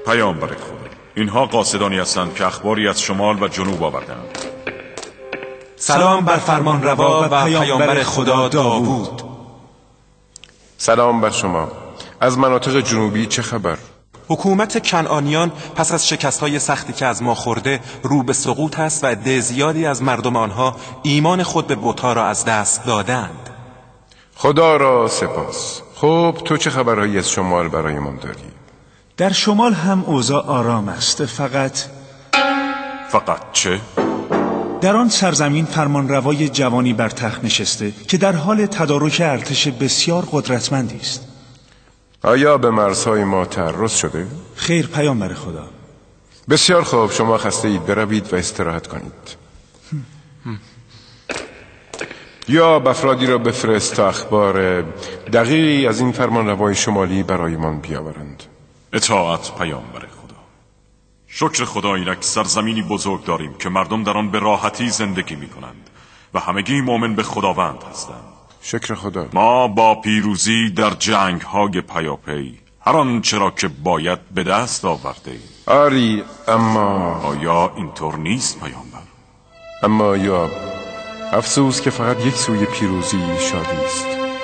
پیامبر خدا، اینها قاصدانی هستند که اخباری از شمال و جنوب آوردند. سلام بر فرمانروا و پیامبر خدا داوود. سلام بر شما. از مناطق جنوبی چه خبر؟ حکومت کنعانیان پس از شکست‌های سختی که از ما خورده رو به سقوط است و عده زیادی از مردم آنها ایمان خود به بت‌ها را از دست دادند. خدا را سپاس. خب تو چه خبرهایی از شمال برایمان داری؟ در شمال هم اوضاع آرام است، فقط چه؟ در آن سرزمین فرمانروای جوانی بر تخت نشسته که در حال تدارک ارتش بسیار قدرتمندی است. آیا به مرزهای ما تعرض شده؟ خیر پیامبر خدا. بسیار خوب، شما خسته اید، بروید و استراحت کنید. یا افرادی را بفرست تا اخبار دقیقی از این فرمانروای شمالی برایمان بیاورند. اطاعت پیامبر خدا. شکر خدا اینک سرزمینی بزرگ داریم که مردم در آن به راحتی زندگی می کنند و همگی مؤمن به خداوند هستند. شکر خدا. ما با پیروزی در جنگ های پیاپی هر آنچه را که باید به دست آورده ایم. آری، اما آیا اینطور نیست پیامبر؟ اما یا افسوس که فقط یک سوی پیروزی شادی است.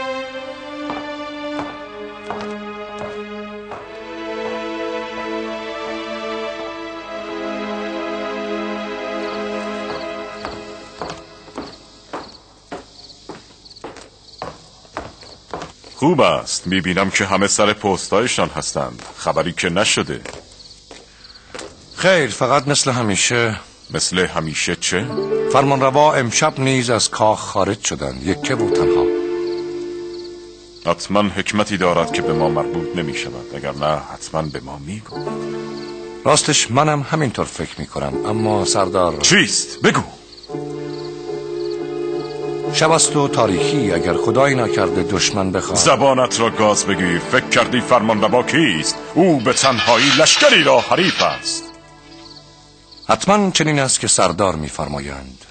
خوب است، میبینم که همه سر پستایشان هستند. خبری که نشده. خیر، فقط مثل همیشه. مثل همیشه چه؟ فرمانروا امشب نیز از کاخ خارج شدند، یکه و تنها. حتما حکمتی دارد که به ما مربوط نمی شود، اگر نه حتما به ما میگفت. راستش منم همینطور فکر میکنم، اما سردار... چیست؟ بگو. شب است و تاریکی، اگر خدایی نکرده دشمن بخواد... زبانت را گاز بگیر. فکر کردی فرمانروا کیست؟ او به تنهایی لشکری را حریف است. حتما چنین است که سردار میفرمایند.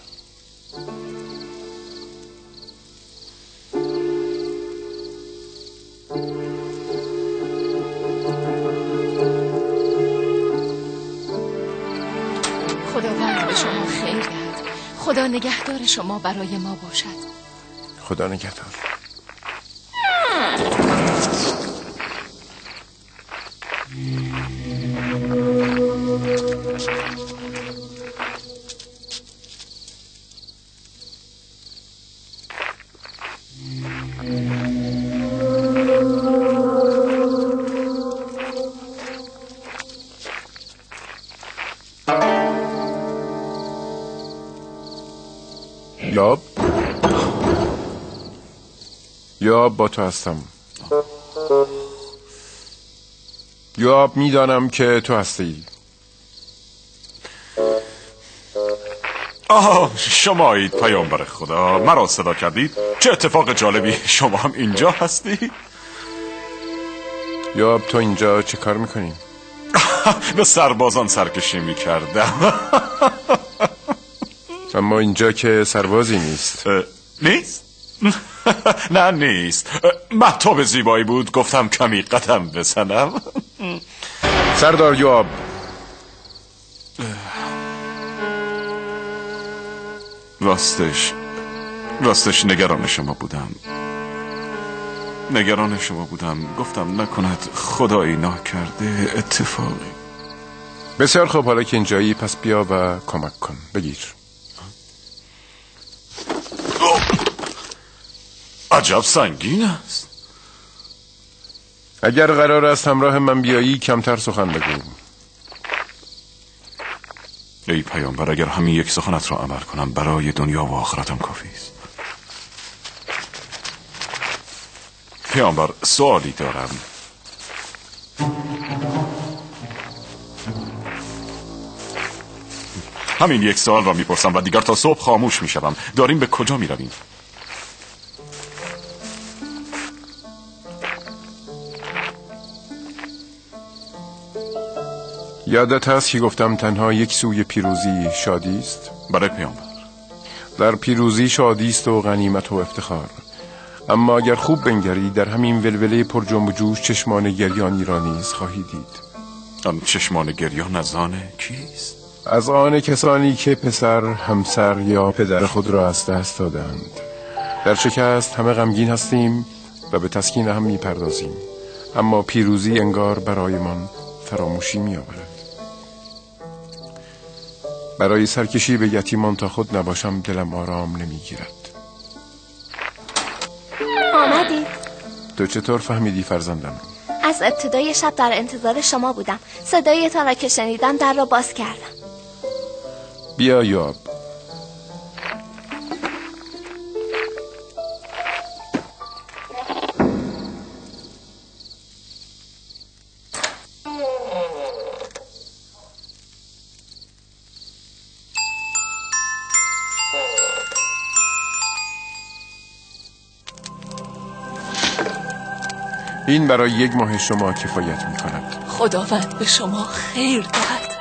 خداوند به شما خیر دهد. خدا نگهدار شما برای ما باشد. خدا نگهدار. یاب با تو هستم. یاب میدانم که تو هستی. شمایید پیامبر خدا. مرا صدا کردید؟ چه اتفاق جالبی، شما هم اینجا هستی؟ یاب تو اینجا چه کار میکنی؟ به سربازان سرکشی میکردم. اما اینجا که سربازی نیست. نیست؟ نه نیست. مهتاب زیبایی بود، گفتم کمی قدم بزنم. سردار یوآب، راستش نگران شما بودم. گفتم نکند خدایی ناکرده اتفاقی. بسیار خوب، حالا که اینجایی پس بیا و کمک کن. بگیر. عجب سنگین است. اگر قرار است همراه من بیایی کمتر سخن بگو. ای پیامبر، اگر همین یک سخنت را عمل کنم برای دنیا و آخرتم کافی است. پیامبر، سوالی دارم. همین یک سوال را میپرسم و دیگر تا صبح خاموش میشوم. داریم به کجا میرویم؟ یادت هست که گفتم تنها یک سوی پیروزی شادی است؟ برای پیامبر، در پیروزی شادی است و غنیمت و افتخار. اما اگر خوب بنگری در همین ولوله پر جنب و جوش چشمان گریانی را نیز خواهی دید. آن چشمان گریان از آن کیست؟ از آن کسانی که پسر، همسر یا پدر خود را از دست دادند. در شکست همه غمگین هستیم و به تسکین هم میپردازیم، اما پیروزی انگار برایمان فراموشی میآورد. برای سرکشی به یتیمان تا خود نباشم دلم آرام نمیگیرد. آمدید؟ تو چطور فهمیدی فرزندم؟ از ابتدای شب در انتظار شما بودم. صدایتان را که شنیدم در را باز کردم. بیا یوآب. این برای 1 ماه شما کفایت می کند. خداوند به شما خیر دهد.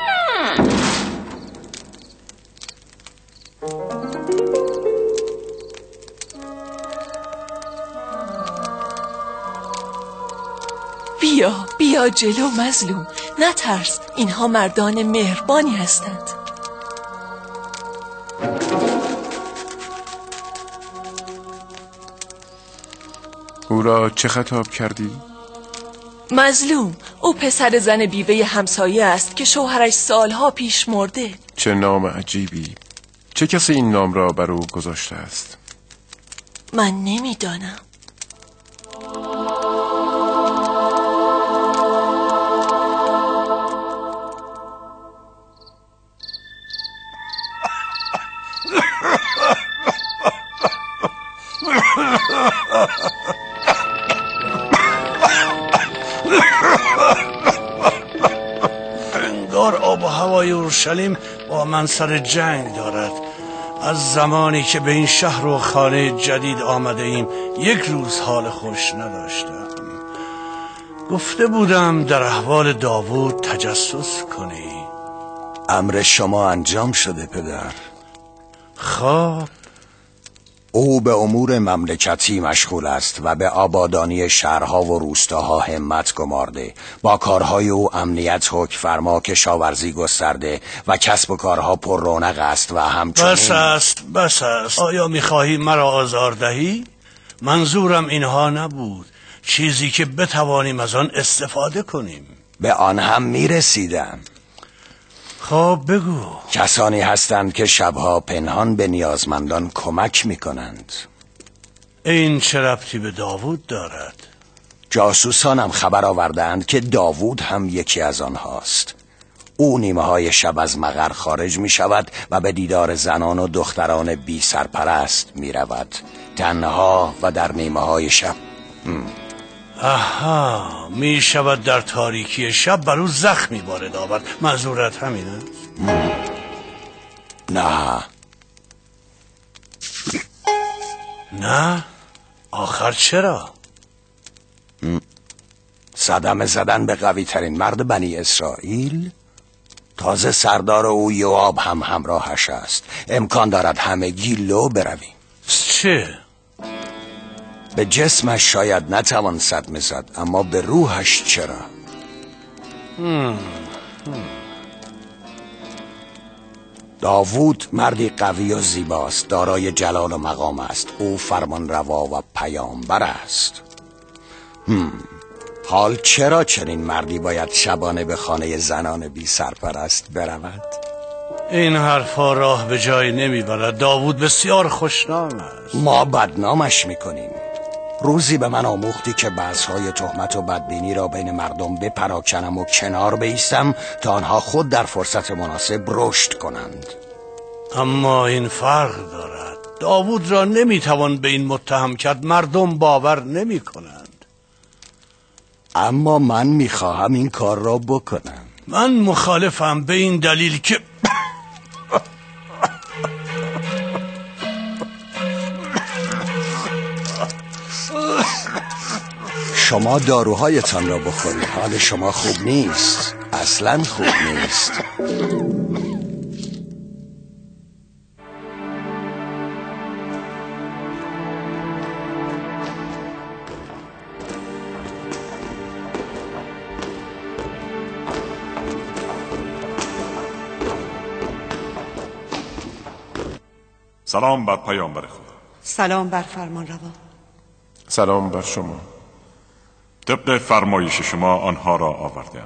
بیا جلو مظلوم، نترس، اینها مردان مهربانی هستند. او را چه خطاب کردی؟ مظلوم، او پسر زن بیوه همسایه است که شوهرش سالها پیش مرده. چه نام عجیبی. چه کسی این نام را بر او گذاشته است؟ من نمیدانم. انگار آب و هوای اورشلیم با من سر جنگ دارد. از زمانی که به این شهر و خانه جدید آمده ایم 1 روز حال خوش نداشتم. گفته بودم در احوال داوود تجسس کنی. امر شما انجام شده پدر. خب او به امور مملکتی مشغول است و به آبادانی شهرها و روستاها همت گمارده. با کارهای او امنیت حکم فرما کشاورزی گسترده و کسب و کارها پر رونق است و همچنین بس است. آیا میخواهی مرا آزار دهی؟ منظورم اینها نبود. چیزی که بتوانیم از آن استفاده کنیم. به آن هم میرسیدم. خب بگو. کسانی هستند که شبها پنهان به نیازمندان کمک میکنند. این چه ربطی به داوود دارد؟ جاسوسانم خبر آوردند که داوود هم یکی از آنهاست. او نیمه های شب از مقر خارج می شود و به دیدار زنان و دختران بی سرپرست می رود، تنها و در نیمه های شب. آها، می شود در تاریکی شب بر او زخمی وارد آورد. معذورت همین است؟ نه؟ آخر چرا؟ صدمه زدن به قوی ترین مرد بنی اسرائیل. تازه سردار او یوآب هم همراهش است. امکان دارد همگی لو برویم. چه؟ به جسمش شاید نتوان صدمه زد، اما به روحش چرا؟ داوود مردی قوی و زیباست، دارای جلال و مقام است. او فرمان روا و پیامبر است. حال چرا چنین مردی باید شبانه به خانه زنان بی سرپرست برود؟ این حرفا راه به جای نمیبرد. داوود بسیار خوشنام است. ما بدنامش میکنیم. روزی به من آموختی که بحث‌های تهمت و بدبینی را بین مردم بپراکنم و کنار بایستم تا آنها خود در فرصت مناسب رشد کنند. اما این فرق دارد. داوود را نمیتوان به این متهم کرد. مردم باور نمی کنند. اما من میخواهم این کار را بکنم. من مخالفم به این دلیل که شما داروهایتان را بخورید. حال شما خوب نیست. اصلا خوب نیست. سلام بر پیامبر خدا. سلام بر فرمانروا. سلام بر شما. طبق فرمایش شما آنها را آوردم.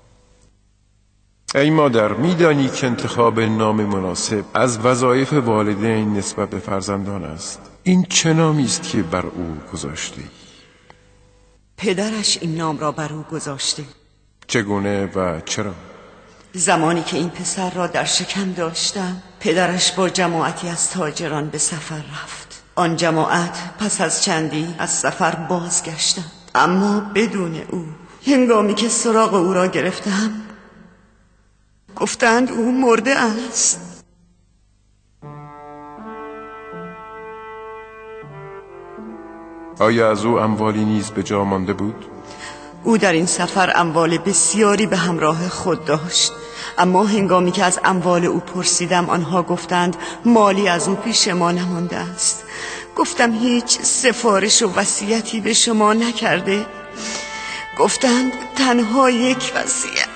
ای مادر، میدانی که انتخاب نام مناسب از وظایف والدین نسبت به فرزندان است. این چه نامی است که بر او گذاشتی؟ پدرش این نام را بر او گذاشته. چگونه و چرا؟ زمانی که این پسر را در شکم داشتم، پدرش با جماعتی از تاجران به سفر رفت. آن جماعت پس از چندی از سفر بازگشتند، اما بدون او. هنگامی که سراغ او را گرفتم گفتند او مرده است. آیا از او اموالی نیز به جا مانده بود؟ او در این سفر اموال بسیاری به همراه خود داشت، اما هنگامی که از اموال او پرسیدم آنها گفتند مالی از او پیش ما نمانده است. گفتم هیچ سفارش و وصیتی به شما نکرده؟ گفتند تنها یک وصیت.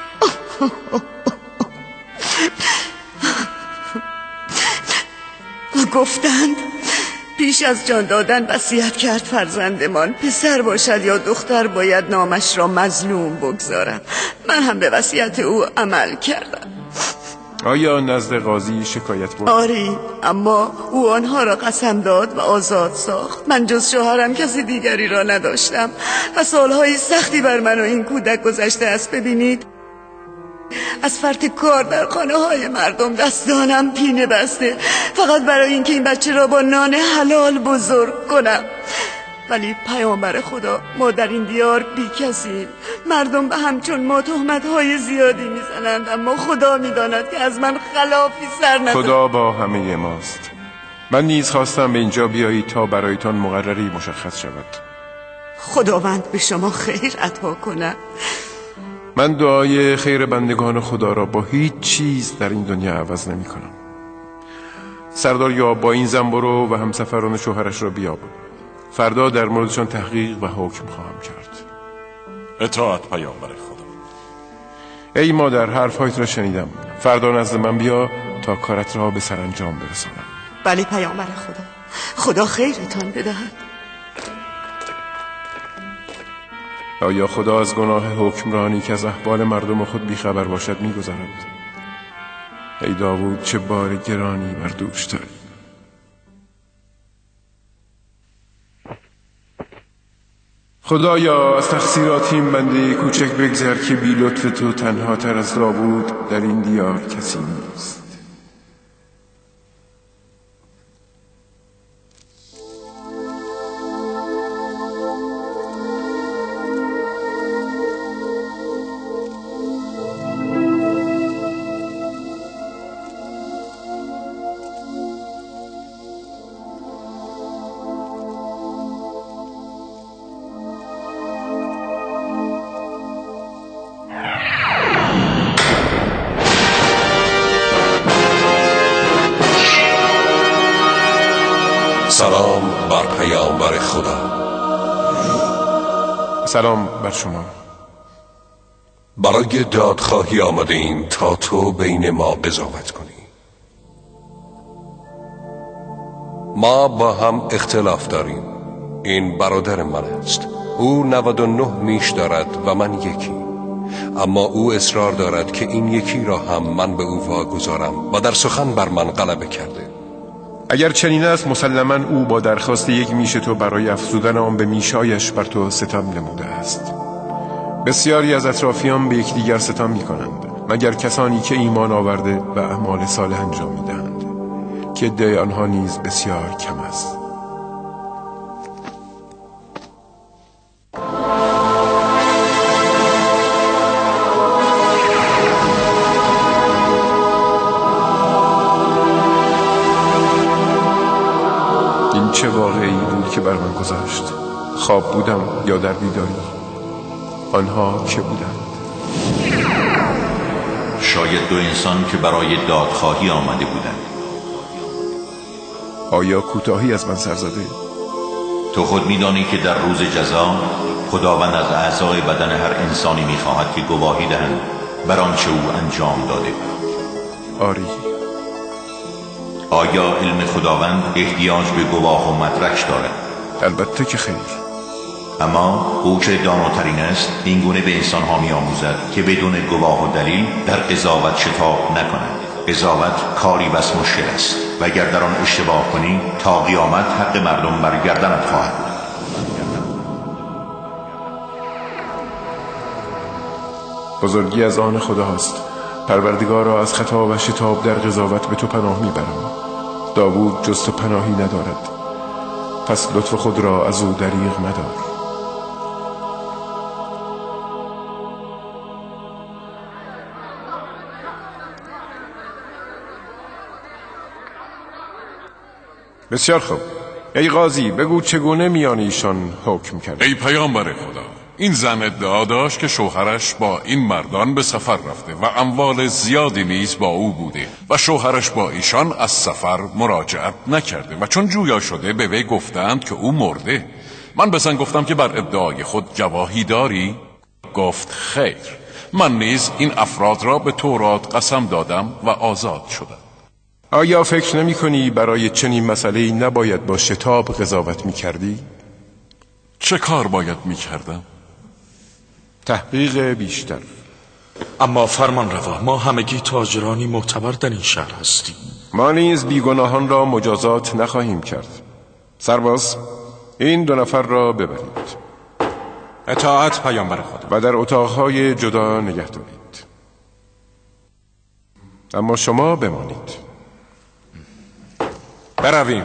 گفتند پیش از جان دادن وصیت کرد فرزندمان پسر باشد یا دختر باید نامش را مظلوم بگذارم. من هم به وصیت او عمل کردم. آیا نزد قاضی شکایت برد؟ آری، اما او آنها را قسم داد و آزاد ساخت. من جز شوهرم کسی دیگری را نداشتم و سالهای سختی بر من و این کودک گذشته است. ببینید، از فرط کار در خانه های مردم دستانم پینه بسته، فقط برای اینکه این بچه را با نان حلال بزرگ کنم. ولی پیامبر خدا، ما در این دیار بی کسیم. مردم به همچون ما تهمت های زیادی میزنند، اما خدا میداند که از من خلافی سر ندارد. خدا با همه ماست. من نیز خواستم به اینجا بیایی تا برایتان مقرری مشخص شود. خداوند به شما خیر عطا کنه. من دعای خیر بندگان خدا را با هیچ چیز در این دنیا عوض نمی کنم. سردار یا با این زن برو و همسفران شوهرش را بیاب. فردا در موردشان تحقیق و حکم خواهم کرد. اطاعت پیامبر خدا. ای مادر، حرفهایت را شنیدم. فردا نزد من بیا تا کارت را به سرانجام برسانم. بله پیامبر خدا. خدا خیرتان بدهد. آیا خدا از گناه حکمرانی که از احوال مردم خود بیخبر باشد میگذرد؟ ای داوود، چه بار گرانی بر دوش داری. خدایا، از تقصیرات این بنده کوچک بگذر که بی لطف تو تنها تر از داوود در این دیار کسی نیست. سلام بر پیامبر خدا. سلام بر شما. برای دادخواهی آمده ایم تا تو بین ما قضاوت کنی. ما با هم اختلاف داریم. این برادر من است. او 99 میش دارد و من یکی. اما او اصرار دارد که این یکی را هم من به او واگذارم و در سخن بر من غلبه کرده. اگر چنین است، مسلماً او با درخواست یک میش تو برای افزودن آن به میشایش بر تو ستم نموده است. بسیاری از اطرافیان به یکدیگر ستم می‌کنند، مگر کسانی که ایمان آورده و اعمال صالح انجام می‌دهند، که عده آنها نیز بسیار کم است. چه واقعی بود که بر من گذشت؟ خواب بودم یا در بیداری؟ آنها که بودند؟ شاید دو انسان که برای دادخواهی آمده بودند. آیا کوتاهی از من سر زده؟ تو خود می‌دانی که در روز جزا خداوند از اعضای بدن هر انسانی می‌خواهد که گواهی دهند بر آنچه او انجام داده. آری. آیا علم خداوند احتیاج به گواه و مدرک دارد؟ البته که خیر. اما او که داناترین است این گونه به انسانها می آموزد که بدون گواه و دلیل در قضاوت شتاب نکنند. قضاوت کاری بس مشکل است و اگر در آن اشتباه کنی تا قیامت حق مردم بر گردنت خواهد بود. بزرگی از آن خداست. پروردگارا از خطا و شتاب در قضاوت به تو پناه میبرم. داوود جز تو پناهی ندارد، پس لطف خود را از او دریغ مدار. بسیار خوب. ای قاضی بگو چگونه میان ایشان حکم کرد؟ ای پیامبر خدا، این زن ادعا داشت که شوهرش با این مردان به سفر رفته و اموال زیادی نیز با او بوده و شوهرش با ایشان از سفر مراجعت نکرده و چون جویا شده به وی گفتند که او مرده. من به زن گفتم که بر ادعای خود گواهی داری؟ گفت خیر. من نیز این افراد را به تورات قسم دادم و آزاد شدم. آیا فکر نمی کنی برای چنین مسئله‌ای نباید با شتاب قضاوت می کردی؟ چه کار باید می کردم؟ تحقیق بیشتر. اما فرمان روا، ما همگی تاجرانی معتبر در این شهر هستیم. ما نیز بیگناهان را مجازات نخواهیم کرد. سرباز، این 2 نفر را ببرید. اطاعت پیامبر خدا. و در اتاقهای جدا نگه دارید. اما شما بمانید. برویم.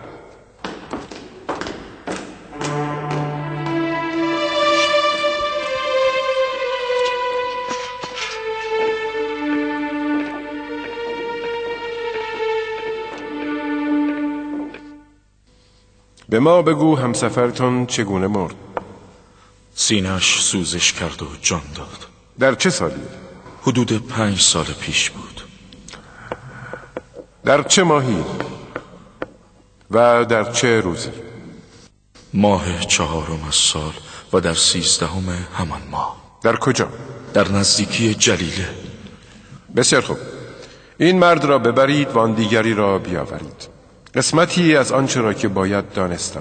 به ما بگو همسفرتون چگونه مرد؟ سینه‌اش سوزش کرد و جان داد. در چه سالی؟ حدود 5 سال پیش بود. در چه ماهی؟ و در چه روزی؟ ماه 4 از سال و در 13 همان ماه. در کجا؟ در نزدیکی جلیله. بسیار خوب. این مرد را ببرید و آن دیگری را بیاورید. قسمتی از آنچه را که باید دانستم.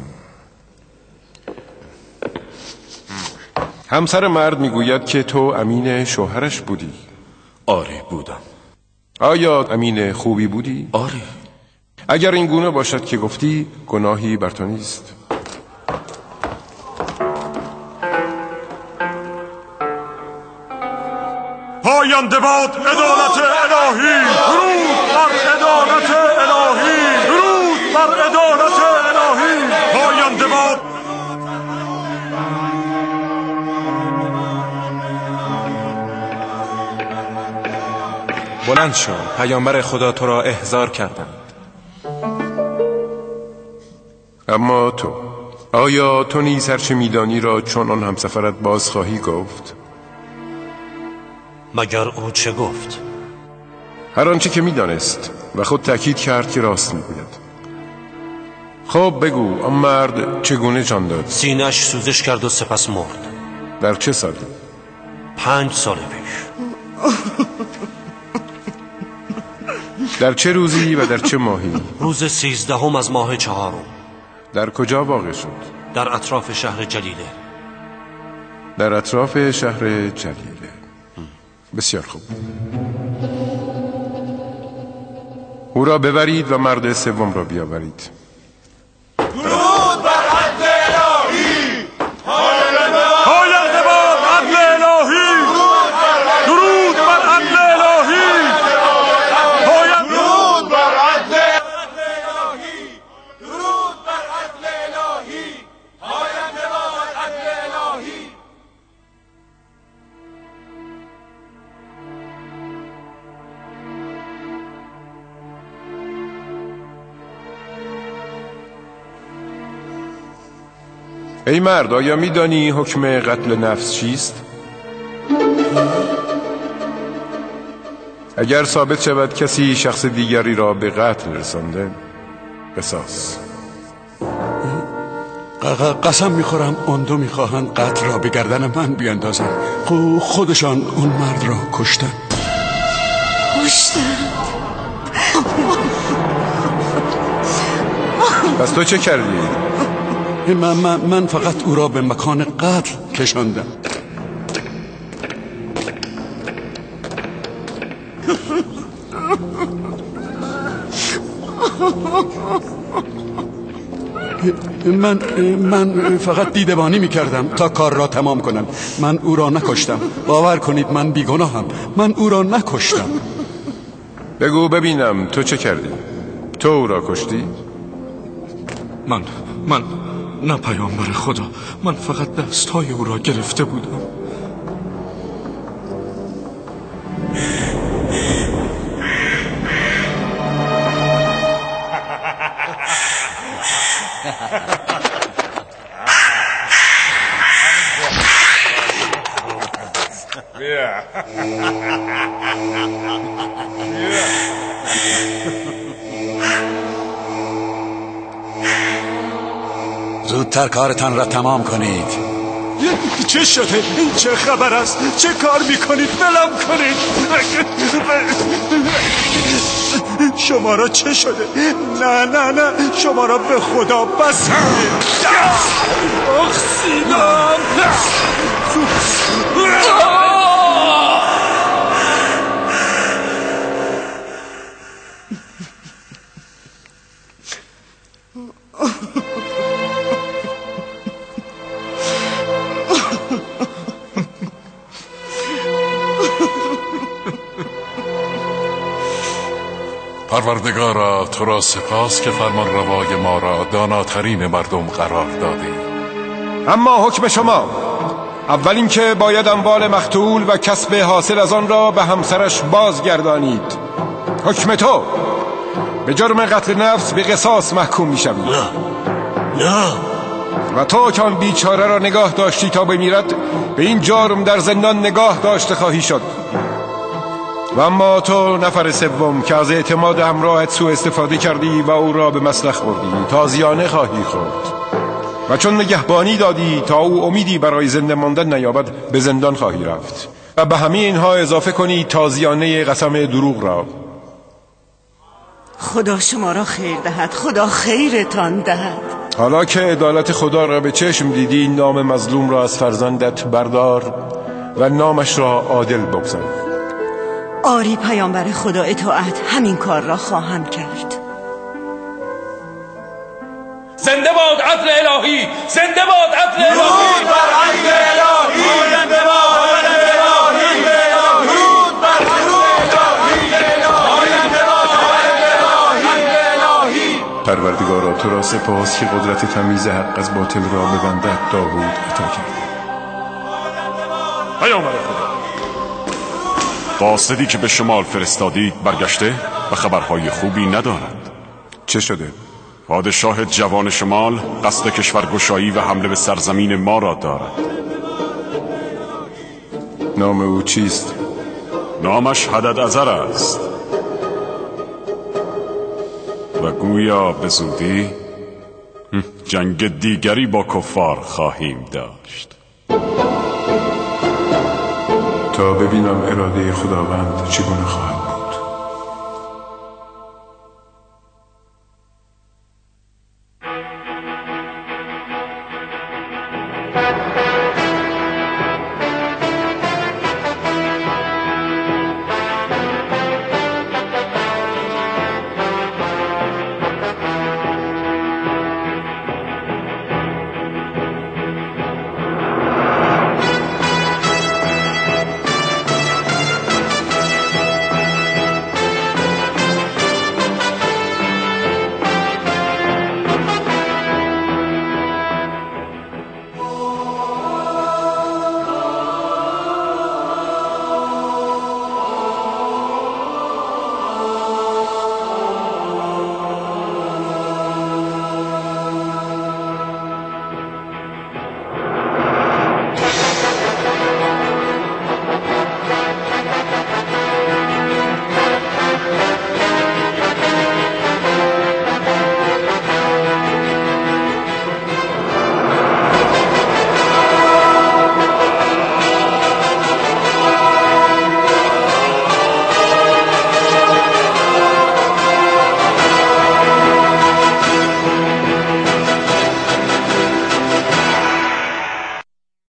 همسر مرد میگوید که تو امین شوهرش بودی. آری بودم. آیا امین خوبی بودی؟ آری. اگر این گونه باشد که گفتی گناهی بر تو نیست. پاینده باد عدالت الهی، درود بر عدالت الهی، درود بر عدالت الهی. پاینده باد. بلند شو، پیامبر خدا تو را احضار کردند. اما تو، آیا تو نیز هرچه میدانی را چون آن همسفرت باز خواهی گفت؟ مگر او چه گفت؟ هر آنچه که میدانست و خود تأکید کرد که راست میگوید. خب بگو آن مرد چگونه جان داد؟ سینه‌اش سوزش کرد و سپس مرد. در چه سالی؟ 5 سال پیش. در چه روزی و در چه ماهی؟ روز 13 از ماه 4. در کجا واقع شد؟ در اطراف شهر جلیله. در اطراف شهر جلیله. بسیار خوب. او را ببرید و مرد سوم را بیاورید. درود بر عدل الهی. پاینده باد عدل الهی. درود بر عدل الهی. درود بر عدل الهی. درود بر عدل الهی. پاینده باد عدل الهی. ای مرد، آیا میدانی حکم قتل نفس چیست؟ اگر ثابت شود کسی شخص دیگری را به قتل رسانده، قصاص. قسم میخورم آن 2 میخواهند قتل را به گردن من بیاندازند. خودشان اون مرد را کشتن. پس تو چه کردی؟ من فقط او را به مکان قتل کشاندم. من فقط دیدبانی میکردم تا کار را تمام کنم. من او را نکشتم. باور کنید من بیگناهم. من او را نکشتم. بگو ببینم تو چه کردی؟ تو او را کشتی؟ من نه پیامبر خدا، من فقط دستهای او را گرفته بودم. زودتر کارتان را تمام کنید. چه شده؟ چه خبر است؟ چه کار میکنید؟ بلم کنید. شما را چه شده؟ نه شما را به خدا بس. آخ سینم. پروردگارا تو را سپاس که فرمان روای ما را داناترین مردم قرار دادی. اما حکم شما اول اینکه باید اموال مقتول و کسب حاصل از آن را به همسرش بازگردانید. حکم تو به جرم قتل نفس به قصاص محکوم می‌شوی. نه و تو که آن بیچاره را نگاه داشتی تا بمیرد به این جرم در زندان نگاه داشته خواهی شد. و اما تو نفر سوم که از اعتماد همراهت سوء استفاده کردی و او را به مسلخ بردی، تازیانه خواهی خورد. و چون نگهبانی دادی تا او امیدی برای زنده ماندن نیابد، به زندان خواهی رفت. و به همه اینها اضافه کنی تازیانه قسم دروغ را. خدا شما را خیر دهد. خدا خیرتان دهد. حالا که عدالت خدا را به چشم دیدی، نام مظلوم را از فرزندت بردار و نامش را عادل بگذار. آری پیامبر خدا، اطاعت. همین کار را خواهم کرد. زنده باد عدل الهی، زنده باد عدل الهی، درود بر عدل الهی، زنده باد عدل الهی، درود بر عدل الهی. پروردگارا تو را سپاس که قدرت تمیز حق از باطل را به بندت داوود عطا کرد. پیامبر خدا، قاصدی که به شمال فرستادید برگشته و خبرهای خوبی ندارد. چه شده؟ پادشاه جوان شمال قصد کشورگشایی و حمله به سرزمین ما را دارد. نام او چیست؟ نامش حددعذر است و گویا به زودی جنگ دیگری با کفار خواهیم داشت. تا ببینم اراده خداوند چگونه خواهد.